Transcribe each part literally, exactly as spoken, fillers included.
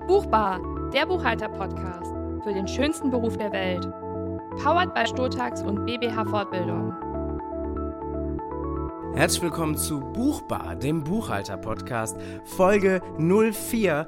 Buchbar, der Buchhalter-Podcast für den schönsten Beruf der Welt. Powered by Sturtax und B B H Fortbildung. Herzlich willkommen zu Buchbar, dem Buchhalter-Podcast, Folge null vier,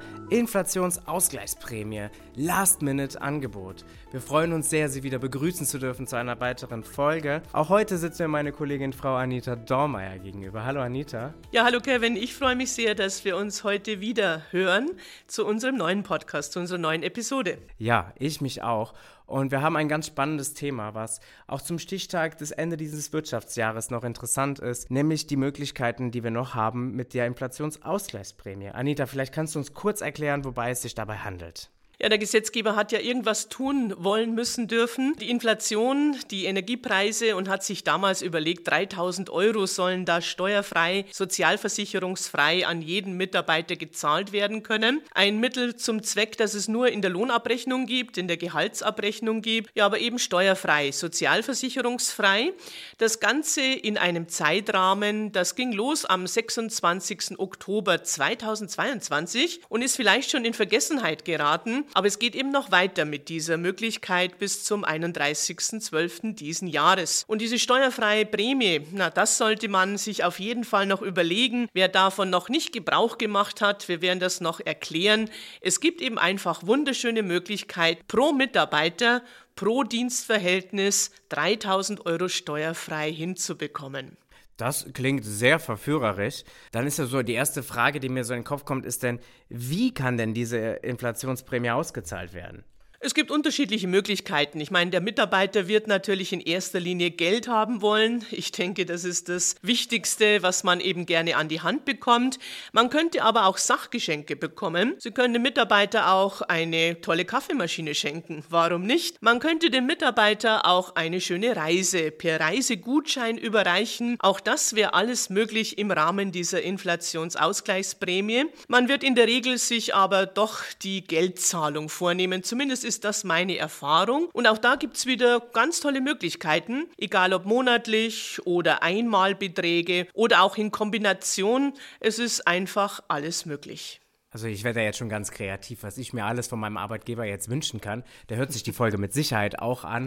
Inflationsausgleichsprämie, Last-Minute-Angebot. Wir freuen uns sehr, Sie wieder begrüßen zu dürfen zu einer weiteren Folge. Auch heute sitzt mir meine Kollegin Frau Anita Dormeyer gegenüber. Hallo Anita. Ja, hallo Kevin, ich freue mich sehr, dass wir uns heute wieder hören zu unserem neuen Podcast, zu unserer neuen Episode. Ja, ich mich auch. Und wir haben ein ganz spannendes Thema, was auch zum Stichtag des Ende dieses Wirtschaftsjahres noch interessant ist, nämlich die Möglichkeiten, die wir noch haben mit der Inflationsausgleichsprämie. Anita, vielleicht kannst du uns kurz erklären, wobei es sich dabei handelt. Ja, der Gesetzgeber hat ja irgendwas tun wollen, müssen, dürfen. Die Inflation, die Energiepreise und hat sich damals überlegt, dreitausend Euro sollen da steuerfrei, sozialversicherungsfrei an jeden Mitarbeiter gezahlt werden können. Ein Mittel zum Zweck, dass es nur in der Lohnabrechnung gibt, in der Gehaltsabrechnung gibt, ja, aber eben steuerfrei, sozialversicherungsfrei. Das Ganze in einem Zeitrahmen, das ging los am sechsundzwanzigsten Oktober zweitausendzweiundzwanzig und ist vielleicht schon in Vergessenheit geraten. Aber es geht eben noch weiter mit dieser Möglichkeit bis zum einunddreißigsten zwölften diesen Jahres. Und diese steuerfreie Prämie, na, das sollte man sich auf jeden Fall noch überlegen, wer davon noch nicht Gebrauch gemacht hat. Wir werden das noch erklären. Es gibt eben einfach wunderschöne Möglichkeit, pro Mitarbeiter, pro Dienstverhältnis dreitausend Euro steuerfrei hinzubekommen. Das klingt sehr verführerisch. Dann ist ja so, die erste Frage, die mir so in den Kopf kommt, ist denn, wie kann denn diese Inflationsprämie ausgezahlt werden? Es gibt unterschiedliche Möglichkeiten. Ich meine, der Mitarbeiter wird natürlich in erster Linie Geld haben wollen. Ich denke, das ist das Wichtigste, was man eben gerne an die Hand bekommt. Man könnte aber auch Sachgeschenke bekommen. Sie können dem Mitarbeiter auch eine tolle Kaffeemaschine schenken. Warum nicht? Man könnte dem Mitarbeiter auch eine schöne Reise per Reisegutschein überreichen. Auch das wäre alles möglich im Rahmen dieser Inflationsausgleichsprämie. Man wird in der Regel sich aber doch die Geldzahlung vornehmen. Zumindest ist ist das meine Erfahrung. Und auch da gibt es wieder ganz tolle Möglichkeiten, egal ob monatlich oder Einmalbeträge oder auch in Kombination. Es ist einfach alles möglich. Also ich werde ja jetzt schon ganz kreativ, was ich mir alles von meinem Arbeitgeber jetzt wünschen kann. Der hört sich die Folge mit Sicherheit auch an.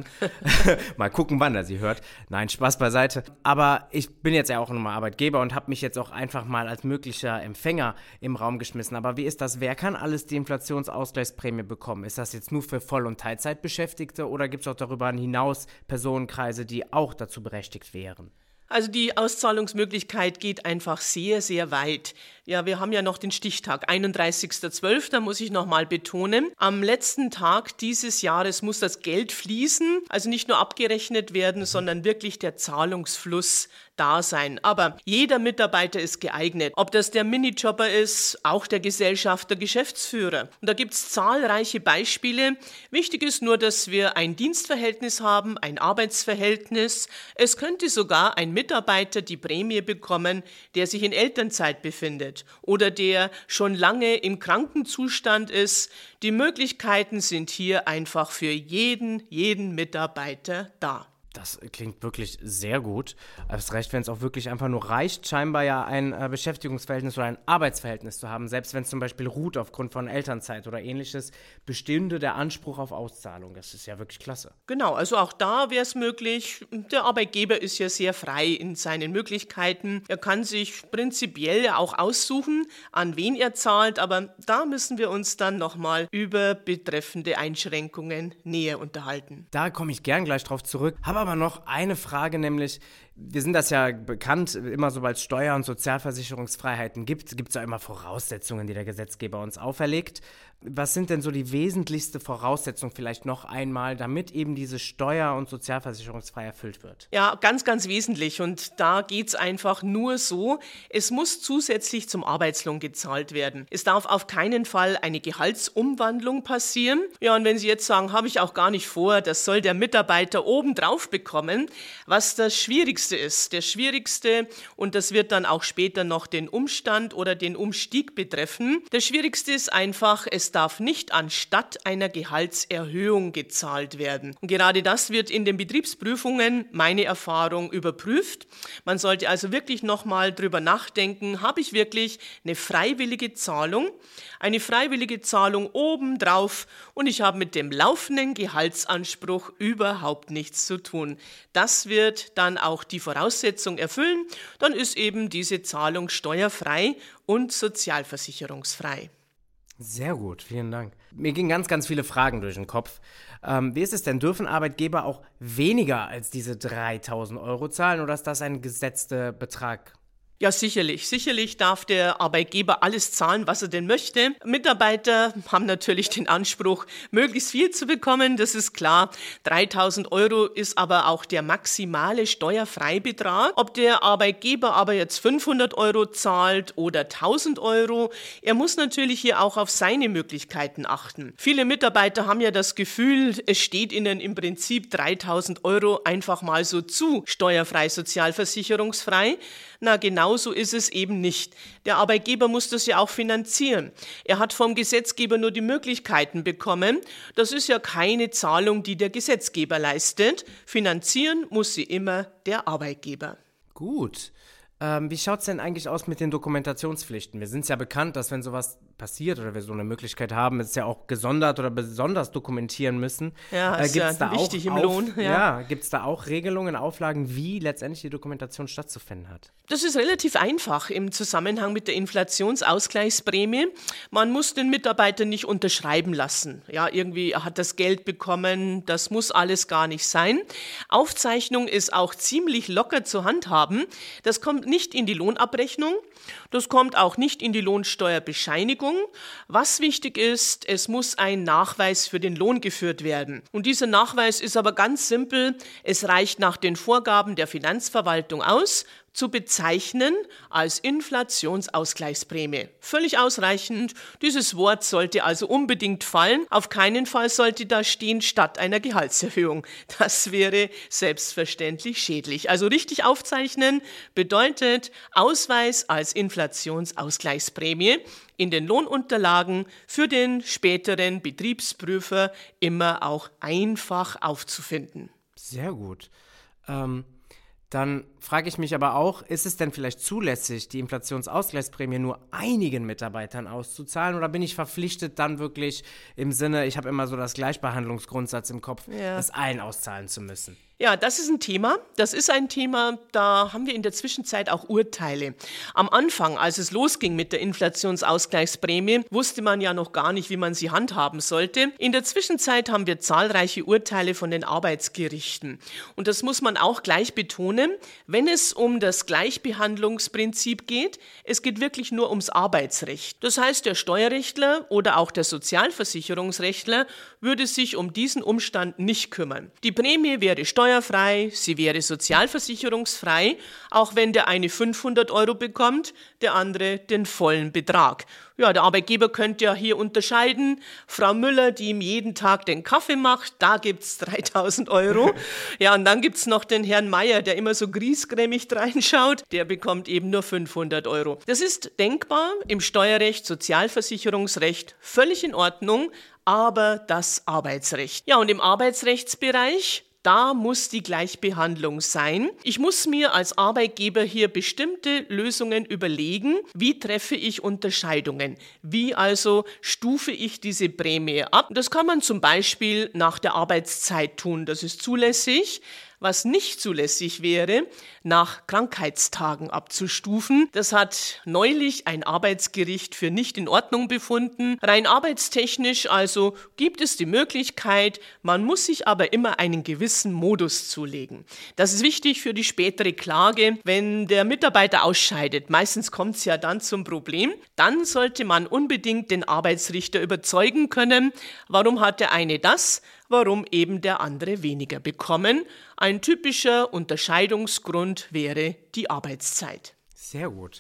Mal gucken, wann er sie hört. Nein, Spaß beiseite. Aber ich bin jetzt ja auch nochmal Arbeitgeber und habe mich jetzt auch einfach mal als möglicher Empfänger im Raum geschmissen. Aber wie ist das? Wer kann alles die Inflationsausgleichsprämie bekommen? Ist das jetzt nur für Voll- und Teilzeitbeschäftigte oder gibt es auch darüber hinaus Personenkreise, die auch dazu berechtigt wären? Also die Auszahlungsmöglichkeit geht einfach sehr, sehr weit. Ja, wir haben ja noch den Stichtag, einunddreißigsten zwölften muss ich nochmal betonen. Am letzten Tag dieses Jahres muss das Geld fließen, also nicht nur abgerechnet werden, sondern wirklich der Zahlungsfluss da sein. Aber jeder Mitarbeiter ist geeignet. Ob das der Minijobber ist, auch der Gesellschafter, Geschäftsführer. Und da gibt es zahlreiche Beispiele. Wichtig ist nur, dass wir ein Dienstverhältnis haben, ein Arbeitsverhältnis. Es könnte sogar ein Mitarbeiter die Prämie bekommen, der sich in Elternzeit befindet oder der schon lange im Krankenzustand ist. Die Möglichkeiten sind hier einfach für jeden, jeden Mitarbeiter da. Das klingt wirklich sehr gut. Erst recht, wenn es auch wirklich einfach nur reicht, scheinbar ja ein äh, Beschäftigungsverhältnis oder ein Arbeitsverhältnis zu haben. Selbst wenn es zum Beispiel ruht aufgrund von Elternzeit oder ähnliches, bestünde der Anspruch auf Auszahlung. Das ist ja wirklich klasse. Genau, also auch da wäre es möglich. Der Arbeitgeber ist ja sehr frei in seinen Möglichkeiten. Er kann sich prinzipiell ja auch aussuchen, an wen er zahlt. Aber da müssen wir uns dann nochmal über betreffende Einschränkungen näher unterhalten. Da komme ich gern gleich drauf zurück. Aber aber noch eine Frage, nämlich, wir sind das ja bekannt, immer sobald es Steuer- und Sozialversicherungsfreiheiten gibt, gibt es ja immer Voraussetzungen, die der Gesetzgeber uns auferlegt. Was sind denn so die wesentlichste Voraussetzung vielleicht noch einmal, damit eben diese Steuer- und Sozialversicherungsfrei erfüllt wird? Ja, ganz, ganz wesentlich. Und da geht es einfach nur so, es muss zusätzlich zum Arbeitslohn gezahlt werden. Es darf auf keinen Fall eine Gehaltsumwandlung passieren. Ja, und wenn Sie jetzt sagen, habe ich auch gar nicht vor, das soll der Mitarbeiter obendrauf bekommen, was das Schwierigste ist. Der Schwierigste, und das wird dann auch später noch den Umstand oder den Umstieg betreffen, der Schwierigste ist einfach, es darf nicht anstatt einer Gehaltserhöhung gezahlt werden. Und gerade das wird in den Betriebsprüfungen, meine Erfahrung, überprüft. Man sollte also wirklich nochmal drüber nachdenken, habe ich wirklich eine freiwillige Zahlung, eine freiwillige Zahlung obendrauf und ich habe mit dem laufenden Gehaltsanspruch überhaupt nichts zu tun. Das wird dann auch die Voraussetzung erfüllen, dann ist eben diese Zahlung steuerfrei und sozialversicherungsfrei. Sehr gut, vielen Dank. Mir gingen ganz, ganz viele Fragen durch den Kopf. Ähm, wie ist es denn, dürfen Arbeitgeber auch weniger als diese dreitausend Euro zahlen oder ist das ein gesetzter Betrag? Ja, sicherlich. Sicherlich darf der Arbeitgeber alles zahlen, was er denn möchte. Mitarbeiter haben natürlich den Anspruch, möglichst viel zu bekommen, das ist klar. dreitausend Euro ist aber auch der maximale Steuerfreibetrag. Ob der Arbeitgeber aber jetzt fünfhundert Euro zahlt oder tausend Euro, er muss natürlich hier auch auf seine Möglichkeiten achten. Viele Mitarbeiter haben ja das Gefühl, es steht ihnen im Prinzip dreitausend Euro einfach mal so zu, steuerfrei, sozialversicherungsfrei. Na, genauso ist es eben nicht. Der Arbeitgeber muss das ja auch finanzieren. Er hat vom Gesetzgeber nur die Möglichkeiten bekommen. Das ist ja keine Zahlung, die der Gesetzgeber leistet. Finanzieren muss sie immer der Arbeitgeber. Gut. Ähm, wie schaut es denn eigentlich aus mit den Dokumentationspflichten? Wir sind es ja bekannt, dass wenn sowas passiert oder wir so eine Möglichkeit haben, es ja auch gesondert oder besonders dokumentieren müssen. Ja, ist äh, ja da wichtig auch im Lohn. Auf, ja, ja gibt es da auch Regelungen, Auflagen, wie letztendlich die Dokumentation stattzufinden hat? Das ist relativ einfach im Zusammenhang mit der Inflationsausgleichsprämie. Man muss den Mitarbeiter nicht unterschreiben lassen. Ja, irgendwie er hat das Geld bekommen, das muss alles gar nicht sein. Aufzeichnung ist auch ziemlich locker zu handhaben. Das kommt nicht in die Lohnabrechnung, das kommt auch nicht in die Lohnsteuerbescheinigung. Was wichtig ist, es muss ein Nachweis für den Lohn geführt werden. Und dieser Nachweis ist aber ganz simpel. Es reicht nach den Vorgaben der Finanzverwaltung aus, zu bezeichnen als Inflationsausgleichsprämie. Völlig ausreichend. Dieses Wort sollte also unbedingt fallen. Auf keinen Fall sollte da stehen statt einer Gehaltserhöhung. Das wäre selbstverständlich schädlich. Also richtig aufzeichnen bedeutet Ausweis als Inflationsausgleichsprämie in den Lohnunterlagen für den späteren Betriebsprüfer immer auch einfach aufzufinden. Sehr gut. Ähm Dann frage ich mich aber auch, ist es denn vielleicht zulässig, die Inflationsausgleichsprämie nur einigen Mitarbeitern auszuzahlen oder bin ich verpflichtet dann wirklich im Sinne, ich habe immer so das Gleichbehandlungsgrundsatz im Kopf, ja. das allen auszahlen zu müssen? Ja, das ist ein Thema. Das ist ein Thema, da haben wir in der Zwischenzeit auch Urteile. Am Anfang, als es losging mit der Inflationsausgleichsprämie, wusste man ja noch gar nicht, wie man sie handhaben sollte. In der Zwischenzeit haben wir zahlreiche Urteile von den Arbeitsgerichten. Und das muss man auch gleich betonen, wenn es um das Gleichbehandlungsprinzip geht, es geht wirklich nur ums Arbeitsrecht. Das heißt, der Steuerrechtler oder auch der Sozialversicherungsrechtler würde sich um diesen Umstand nicht kümmern. Die Prämie wäre steuerfrei. Steuerfrei, sie wäre sozialversicherungsfrei, auch wenn der eine fünfhundert Euro bekommt, der andere den vollen Betrag. Ja, der Arbeitgeber könnte ja hier unterscheiden. Frau Müller, die ihm jeden Tag den Kaffee macht, da gibt's dreitausend Euro. Ja, und dann gibt's noch den Herrn Meier, der immer so griesgrämig reinschaut, der bekommt eben nur fünfhundert Euro. Das ist denkbar im Steuerrecht, Sozialversicherungsrecht, völlig in Ordnung, aber das Arbeitsrecht. Ja, und im Arbeitsrechtsbereich, da muss die Gleichbehandlung sein. Ich muss mir als Arbeitgeber hier bestimmte Lösungen überlegen. Wie treffe ich Unterscheidungen? Wie also stufe ich diese Prämie ab? Das kann man zum Beispiel nach der Arbeitszeit tun. Das ist zulässig. Was nicht zulässig wäre, nach Krankheitstagen abzustufen. Das hat neulich ein Arbeitsgericht für nicht in Ordnung befunden. Rein arbeitstechnisch also gibt es die Möglichkeit, man muss sich aber immer einen gewissen Modus zulegen. Das ist wichtig für die spätere Klage, wenn der Mitarbeiter ausscheidet. Meistens kommt es ja dann zum Problem. Dann sollte man unbedingt den Arbeitsrichter überzeugen können, warum hat der eine das, warum eben der andere weniger bekommen. Ein typischer Unterscheidungsgrund wäre die Arbeitszeit. Sehr gut.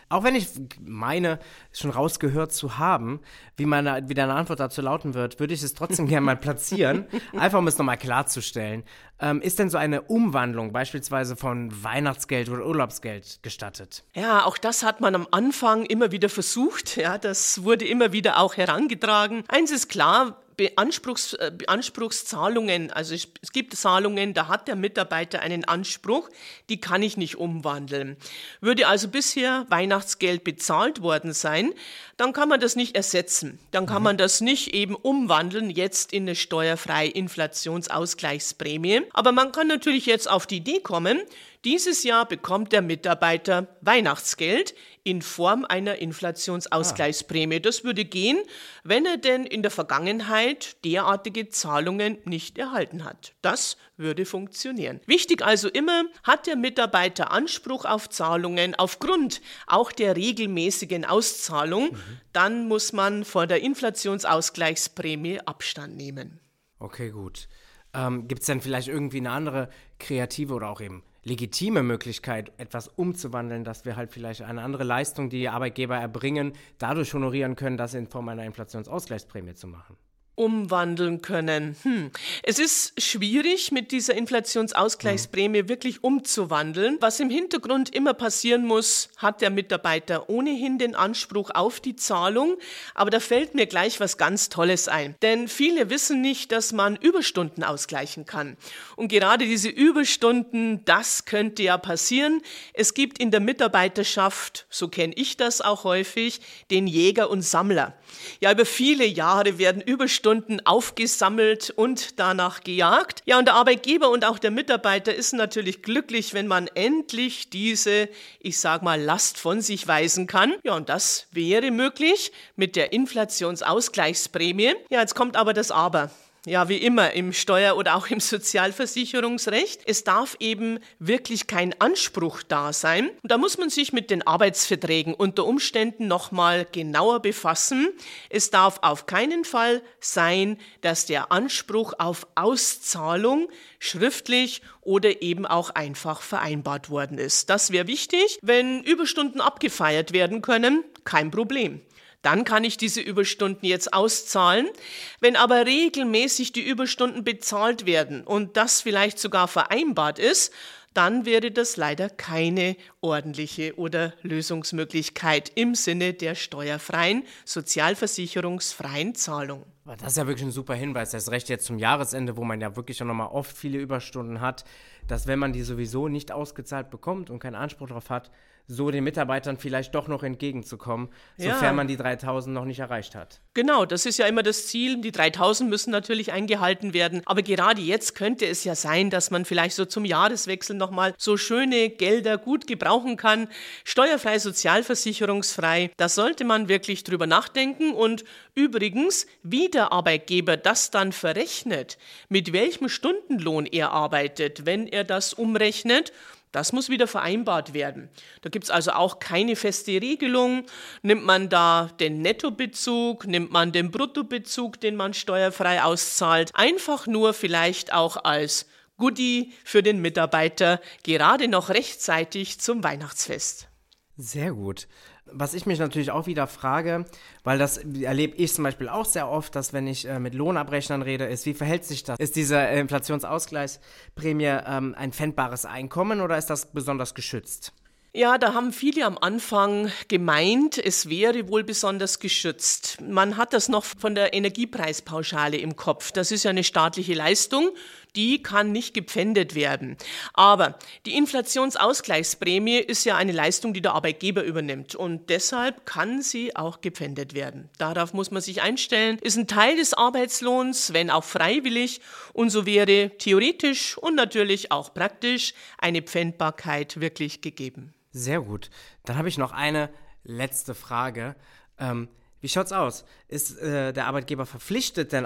Auch wenn ich meine, schon rausgehört zu haben, wie, meine, wie deine Antwort dazu lauten wird, würde ich es trotzdem gerne mal platzieren, einfach um es nochmal klarzustellen. Ähm, ist denn so eine Umwandlung beispielsweise von Weihnachtsgeld oder Urlaubsgeld gestattet? Ja, auch das hat man am Anfang immer wieder versucht. Ja, das wurde immer wieder auch herangetragen. Eins ist klar, Beanspruchs, Beanspruchszahlungen, also es gibt Zahlungen, da hat der Mitarbeiter einen Anspruch, die kann ich nicht umwandeln. Würde also bisher Weihnachtsgeld bezahlt worden sein, dann kann man das nicht ersetzen. Dann kann mhm. man das nicht eben umwandeln, jetzt in eine steuerfreie Inflationsausgleichsprämie. Aber man kann natürlich jetzt auf die Idee kommen, dieses Jahr bekommt der Mitarbeiter Weihnachtsgeld in Form einer Inflationsausgleichsprämie. Das würde gehen, wenn er denn in der Vergangenheit derartige Zahlungen nicht erhalten hat. Das würde funktionieren. Wichtig also immer, hat der Mitarbeiter Anspruch auf Zahlungen aufgrund auch der regelmäßigen Auszahlung, mhm. dann muss man von der Inflationsausgleichsprämie Abstand nehmen. Okay, gut. Ähm, gibt es denn vielleicht irgendwie eine andere kreative oder auch eben legitime Möglichkeit, etwas umzuwandeln, dass wir halt vielleicht eine andere Leistung, die Arbeitgeber erbringen, dadurch honorieren können, das in Form einer Inflationsausgleichsprämie zu machen? Umwandeln können. Hm. Es ist schwierig, mit dieser Inflationsausgleichsprämie mhm. wirklich umzuwandeln. Was im Hintergrund immer passieren muss, hat der Mitarbeiter ohnehin den Anspruch auf die Zahlung. Aber da fällt mir gleich was ganz Tolles ein. Denn viele wissen nicht, dass man Überstunden ausgleichen kann. Und gerade diese Überstunden, das könnte ja passieren. Es gibt in der Mitarbeiterschaft, so kenne ich das auch häufig, den Jäger und Sammler. Ja, über viele Jahre werden Überstunden Stunden aufgesammelt und danach gejagt. Ja, und der Arbeitgeber und auch der Mitarbeiter ist natürlich glücklich, wenn man endlich diese, ich sag mal, Last von sich weisen kann. Ja, und das wäre möglich mit der Inflationsausgleichsprämie. Ja, jetzt kommt aber das Aber. Ja, wie immer im Steuer- oder auch im Sozialversicherungsrecht. Es darf eben wirklich kein Anspruch da sein. Und da muss man sich mit den Arbeitsverträgen unter Umständen nochmal genauer befassen. Es darf auf keinen Fall sein, dass der Anspruch auf Auszahlung schriftlich oder eben auch einfach vereinbart worden ist. Das wäre wichtig. Wenn Überstunden abgefeiert werden können, kein Problem. Dann kann ich diese Überstunden jetzt auszahlen. Wenn aber regelmäßig die Überstunden bezahlt werden und das vielleicht sogar vereinbart ist, dann wäre das leider keine ordentliche oder Lösungsmöglichkeit im Sinne der steuerfreien, sozialversicherungsfreien Zahlung. Aber das ist ja wirklich ein super Hinweis, das Recht jetzt zum Jahresende, wo man ja wirklich schon nochmal oft viele Überstunden hat, dass wenn man die sowieso nicht ausgezahlt bekommt und keinen Anspruch darauf hat, so den Mitarbeitern vielleicht doch noch entgegenzukommen, sofern ja. man die dreitausend noch nicht erreicht hat. Genau, das ist ja immer das Ziel. Die dreitausend müssen natürlich eingehalten werden. Aber gerade jetzt könnte es ja sein, dass man vielleicht so zum Jahreswechsel nochmal so schöne Gelder gut gebrauchen kann. Steuerfrei, sozialversicherungsfrei. Da sollte man wirklich drüber nachdenken. Und übrigens, wie der Arbeitgeber das dann verrechnet, mit welchem Stundenlohn er arbeitet, wenn er das umrechnet, das muss wieder vereinbart werden. Da gibt es also auch keine feste Regelung. Nimmt man da den Nettobezug, nimmt man den Bruttobezug, den man steuerfrei auszahlt, einfach nur vielleicht auch als Goodie für den Mitarbeiter, gerade noch rechtzeitig zum Weihnachtsfest. Sehr gut. Was ich mich natürlich auch wieder frage, weil das erlebe ich zum Beispiel auch sehr oft, dass wenn ich äh, mit Lohnabrechnern rede, ist, wie verhält sich das? Ist diese äh, Inflationsausgleichsprämie ähm, ein pfändbares Einkommen oder ist das besonders geschützt? Ja, da haben viele am Anfang gemeint, es wäre wohl besonders geschützt. Man hat das noch von der Energiepreispauschale im Kopf. Das ist ja eine staatliche Leistung, die kann nicht gepfändet werden. Aber die Inflationsausgleichsprämie ist ja eine Leistung, die der Arbeitgeber übernimmt und deshalb kann sie auch gepfändet werden. Darauf muss man sich einstellen, ist ein Teil des Arbeitslohns, wenn auch freiwillig, und so wäre theoretisch und natürlich auch praktisch eine Pfändbarkeit wirklich gegeben. Sehr gut. Dann habe ich noch eine letzte Frage. Ähm, wie schaut's aus? Ist äh, der Arbeitgeber verpflichtet denn auch,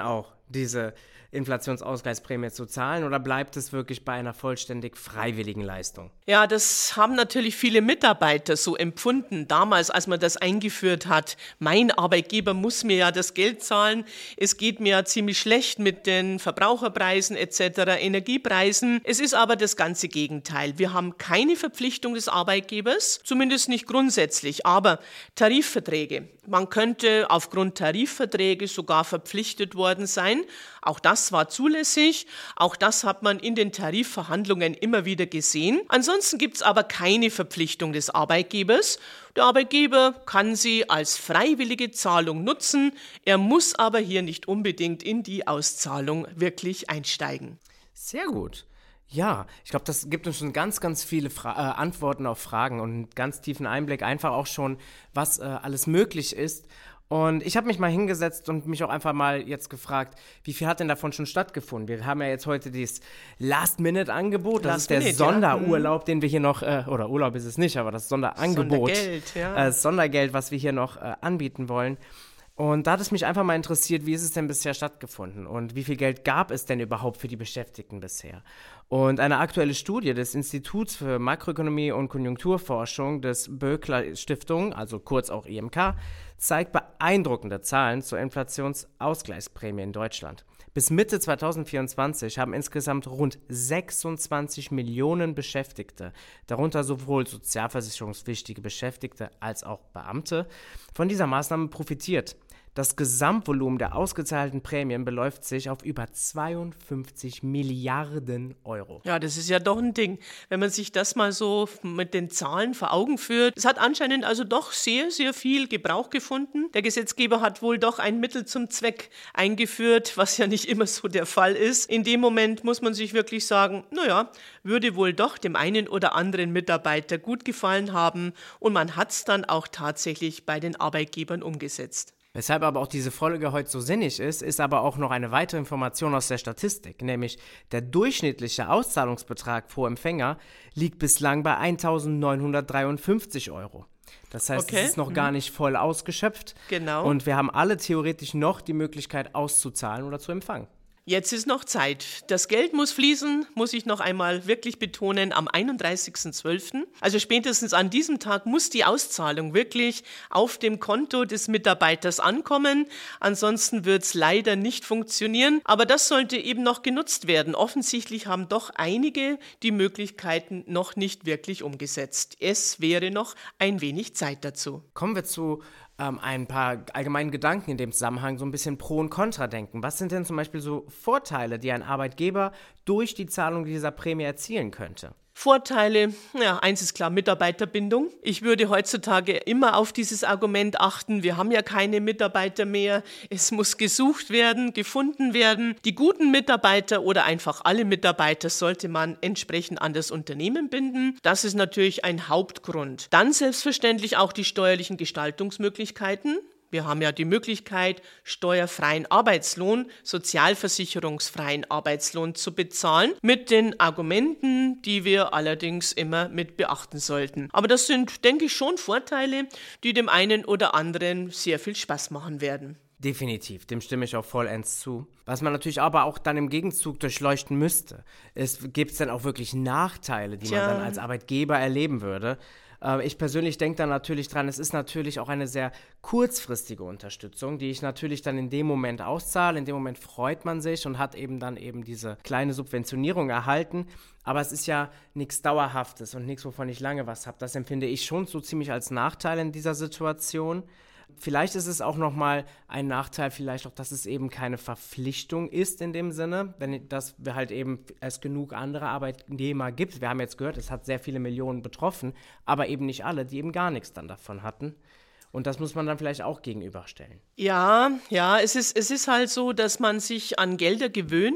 diese Inflationsausgleichsprämie zu zahlen, oder bleibt es wirklich bei einer vollständig freiwilligen Leistung? Ja, das haben natürlich viele Mitarbeiter so empfunden, damals, als man das eingeführt hat. Mein Arbeitgeber muss mir ja das Geld zahlen. Es geht mir ja ziemlich schlecht mit den Verbraucherpreisen et cetera, Energiepreisen. Es ist aber das ganze Gegenteil. Wir haben keine Verpflichtung des Arbeitgebers, zumindest nicht grundsätzlich, aber Tarifverträge. Man könnte aufgrund Tarifverträge sogar verpflichtet worden sein. Auch das war zulässig. Auch das hat man in den Tarifverhandlungen immer wieder gesehen. Ansonsten gibt es aber keine Verpflichtung des Arbeitgebers. Der Arbeitgeber kann sie als freiwillige Zahlung nutzen. Er muss aber hier nicht unbedingt in die Auszahlung wirklich einsteigen. Sehr gut. Ja, ich glaube, das gibt uns schon ganz, ganz viele Fra- äh, Antworten auf Fragen und einen ganz tiefen Einblick, einfach auch schon, was äh, alles möglich ist. Und ich habe mich mal hingesetzt und mich auch einfach mal jetzt gefragt, wie viel hat denn davon schon stattgefunden? Wir haben ja jetzt heute dieses Last-Minute-Angebot, das ist der Minute, Sonderurlaub, ja. den wir hier noch, äh, oder Urlaub ist es nicht, aber das Sonderangebot, Sondergeld, ja. äh, das Sondergeld, was wir hier noch äh, anbieten wollen. Und da hat es mich einfach mal interessiert, wie ist es denn bisher stattgefunden und wie viel Geld gab es denn überhaupt für die Beschäftigten bisher? Und eine aktuelle Studie des Instituts für Makroökonomie und Konjunkturforschung des Böckler Stiftung, also kurz auch I M K, zeigt beeindruckende Zahlen zur Inflationsausgleichsprämie in Deutschland. Bis Mitte zwanzig vierundzwanzig haben insgesamt rund sechsundzwanzig Millionen Beschäftigte, darunter sowohl sozialversicherungspflichtige Beschäftigte als auch Beamte, von dieser Maßnahme profitiert. Das Gesamtvolumen der ausgezahlten Prämien beläuft sich auf über zweiundfünfzig Milliarden Euro. Ja, das ist ja doch ein Ding, wenn man sich das mal so mit den Zahlen vor Augen führt. Es hat anscheinend also doch sehr, sehr viel Gebrauch gefunden. Der Gesetzgeber hat wohl doch ein Mittel zum Zweck eingeführt, was ja nicht immer so der Fall ist. In dem Moment muss man sich wirklich sagen, naja, würde wohl doch dem einen oder anderen Mitarbeiter gut gefallen haben und man hat es dann auch tatsächlich bei den Arbeitgebern umgesetzt. Weshalb aber auch diese Folge heute so sinnig ist, ist aber auch noch eine weitere Information aus der Statistik, nämlich der durchschnittliche Auszahlungsbetrag pro Empfänger liegt bislang bei eintausendneunhundertdreiundfünfzig Euro. Das heißt, okay. es ist noch gar nicht voll ausgeschöpft. Genau. Und wir haben alle theoretisch noch die Möglichkeit auszuzahlen oder zu empfangen. Jetzt ist noch Zeit. Das Geld muss fließen, muss ich noch einmal wirklich betonen, am einunddreißigsten zwölften Also spätestens an diesem Tag muss die Auszahlung wirklich auf dem Konto des Mitarbeiters ankommen. Ansonsten wird es leider nicht funktionieren. Aber das sollte eben noch genutzt werden. Offensichtlich haben doch einige die Möglichkeiten noch nicht wirklich umgesetzt. Es wäre noch ein wenig Zeit dazu. Kommen wir zu ähm, ein paar allgemeinen Gedanken in dem Zusammenhang, so ein bisschen Pro- und Kontra-Denken. Was sind denn zum Beispiel so Vorteile, die ein Arbeitgeber durch die Zahlung dieser Prämie erzielen könnte? Vorteile, ja, eins ist klar, Mitarbeiterbindung. Ich würde heutzutage immer auf dieses Argument achten, wir haben ja keine Mitarbeiter mehr, es muss gesucht werden, gefunden werden. Die guten Mitarbeiter oder einfach alle Mitarbeiter sollte man entsprechend an das Unternehmen binden. Das ist natürlich ein Hauptgrund. Dann selbstverständlich auch die steuerlichen Gestaltungsmöglichkeiten. Wir haben ja die Möglichkeit, steuerfreien Arbeitslohn, sozialversicherungsfreien Arbeitslohn zu bezahlen, mit den Argumenten, die wir allerdings immer mit beachten sollten. Aber das sind, denke ich, schon Vorteile, die dem einen oder anderen sehr viel Spaß machen werden. Definitiv, dem stimme ich auch vollends zu. Was man natürlich aber auch dann im Gegenzug durchleuchten müsste, ist, gibt es denn auch wirklich Nachteile, die Tja. man dann als Arbeitgeber erleben würde? Ich persönlich denke da natürlich dran, es ist natürlich auch eine sehr kurzfristige Unterstützung, die ich natürlich dann in dem Moment auszahle. In dem Moment freut man sich und hat eben dann eben diese kleine Subventionierung erhalten. Aber es ist ja nichts Dauerhaftes und nichts, wovon ich lange was habe. Das empfinde ich schon so ziemlich als Nachteil in dieser Situation. Vielleicht ist es auch nochmal ein Nachteil, vielleicht auch, dass es eben keine Verpflichtung ist in dem Sinne, wenn dass wir halt eben es genug andere Arbeitnehmer gibt. Wir haben jetzt gehört, es hat sehr viele Millionen betroffen, aber eben nicht alle, die eben gar nichts dann davon hatten. Und das muss man dann vielleicht auch gegenüberstellen. Ja, ja, es ist, es ist halt so, dass man sich an Gelder gewöhnt.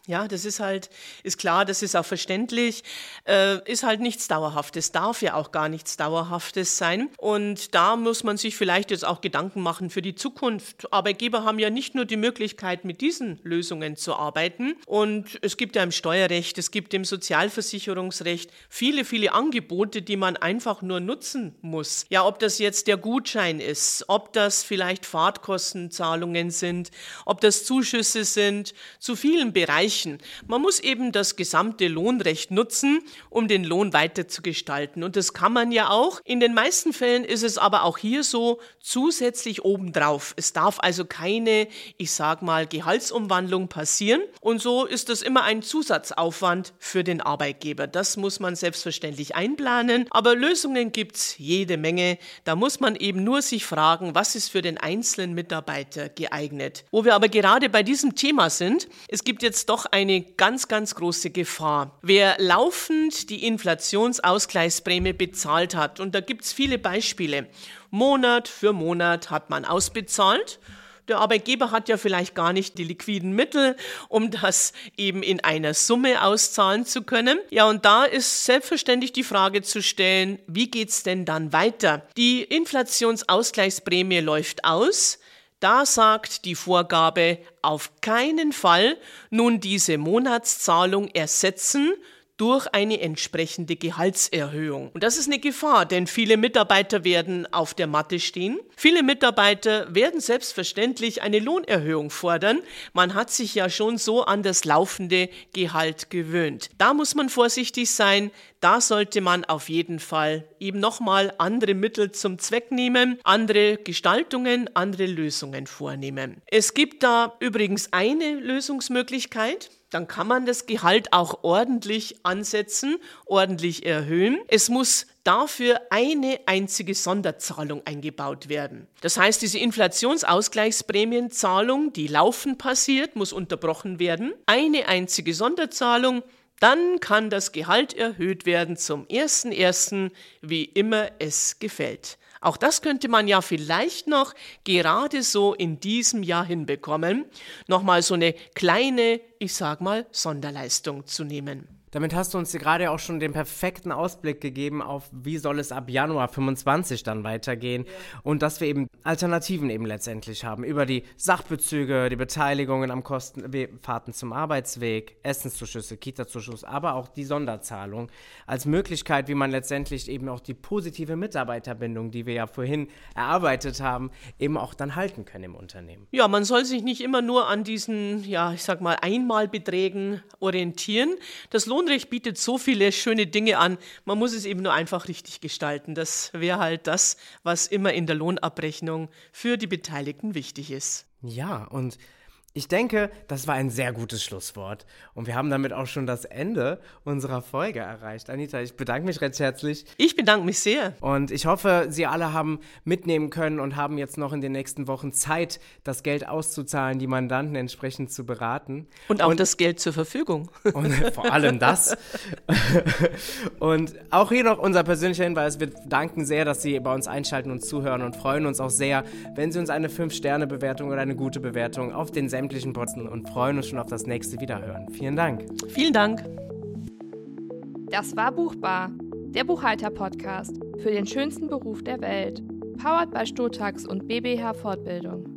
Ja, das ist halt, ist klar, das ist auch verständlich, äh, ist halt nichts Dauerhaftes, darf ja auch gar nichts Dauerhaftes sein. Und da muss man sich vielleicht jetzt auch Gedanken machen für die Zukunft. Arbeitgeber haben ja nicht nur die Möglichkeit, mit diesen Lösungen zu arbeiten. Und es gibt ja im Steuerrecht, es gibt im Sozialversicherungsrecht viele, viele Angebote, die man einfach nur nutzen muss. Ja, ob das jetzt der Gutschein ist, ob das vielleicht Fahrtkostenzahlungen sind, ob das Zuschüsse sind, zu vielen Bereichen. Man muss eben das gesamte Lohnrecht nutzen, um den Lohn weiter zu gestalten. Und das kann man ja auch. In den meisten Fällen ist es aber auch hier so zusätzlich obendrauf. Es darf also keine, ich sag mal, Gehaltsumwandlung passieren. Und so ist das immer ein Zusatzaufwand für den Arbeitgeber. Das muss man selbstverständlich einplanen. Aber Lösungen gibt es jede Menge. Da muss man eben nur sich fragen, was ist für den einzelnen Mitarbeiter geeignet. Wo wir aber gerade bei diesem Thema sind, es gibt jetzt doch eine ganz, ganz große Gefahr. Wer laufend die Inflationsausgleichsprämie bezahlt hat, und da gibt es viele Beispiele, Monat für Monat hat man ausbezahlt. Der Arbeitgeber hat ja vielleicht gar nicht die liquiden Mittel, um das eben in einer Summe auszahlen zu können. Ja, und da ist selbstverständlich die Frage zu stellen, wie geht's denn dann weiter? Die Inflationsausgleichsprämie läuft aus. Da sagt die Vorgabe, auf keinen Fall nun diese Monatszahlung ersetzen durch eine entsprechende Gehaltserhöhung. Und das ist eine Gefahr, denn viele Mitarbeiter werden auf der Matte stehen. Viele Mitarbeiter werden selbstverständlich eine Lohnerhöhung fordern. Man hat sich ja schon so an das laufende Gehalt gewöhnt. Da muss man vorsichtig sein. Da sollte man auf jeden Fall eben nochmal andere Mittel zum Zweck nehmen, andere Gestaltungen, andere Lösungen vornehmen. Es gibt da übrigens eine Lösungsmöglichkeit. Dann kann man das Gehalt auch ordentlich ansetzen, ordentlich erhöhen. Es muss dafür eine einzige Sonderzahlung eingebaut werden. Das heißt, diese Inflationsausgleichsprämienzahlung, die laufend passiert, muss unterbrochen werden. Eine einzige Sonderzahlung, dann kann das Gehalt erhöht werden zum ersten ersten, wie immer es gefällt. Auch das könnte man ja vielleicht noch gerade so in diesem Jahr hinbekommen, nochmal so eine kleine, ich sag mal, Sonderleistung zu nehmen. Damit hast du uns gerade auch schon den perfekten Ausblick gegeben auf, wie soll es ab Januar fünfundzwanzig dann weitergehen, ja. Und dass wir eben Alternativen eben letztendlich haben über die Sachbezüge, die Beteiligungen am Kostenfahrten zum Arbeitsweg, Essenszuschüsse, Kita-Zuschuss, aber auch die Sonderzahlung als Möglichkeit, wie man letztendlich eben auch die positive Mitarbeiterbindung, die wir ja vorhin erarbeitet haben, eben auch dann halten können im Unternehmen. Ja, man soll sich nicht immer nur an diesen, ja, ich sag mal, Einmalbeträgen orientieren. Das Lohnrecht bietet so viele schöne Dinge an, man muss es eben nur einfach richtig gestalten. Das wäre halt das, was immer in der Lohnabrechnung für die Beteiligten wichtig ist. Ja, und ich denke, das war ein sehr gutes Schlusswort. Und wir haben damit auch schon das Ende unserer Folge erreicht. Anita, ich bedanke mich recht herzlich. Ich bedanke mich sehr. Und ich hoffe, Sie alle haben mitnehmen können und haben jetzt noch in den nächsten Wochen Zeit, das Geld auszuzahlen, die Mandanten entsprechend zu beraten. Und auch und, das Geld zur Verfügung. Und vor allem das. Und auch hier noch unser persönlicher Hinweis. Wir danken sehr, dass Sie bei uns einschalten und zuhören und freuen uns auch sehr, wenn Sie uns eine fünf Sterne Bewertung oder eine gute Bewertung auf den sämtlichen Posten und freuen uns schon auf das nächste Wiederhören. Vielen Dank. Vielen Dank. Das war Buchbar, der Buchhalter-Podcast für den schönsten Beruf der Welt. Powered by Stotax und B B H Fortbildung.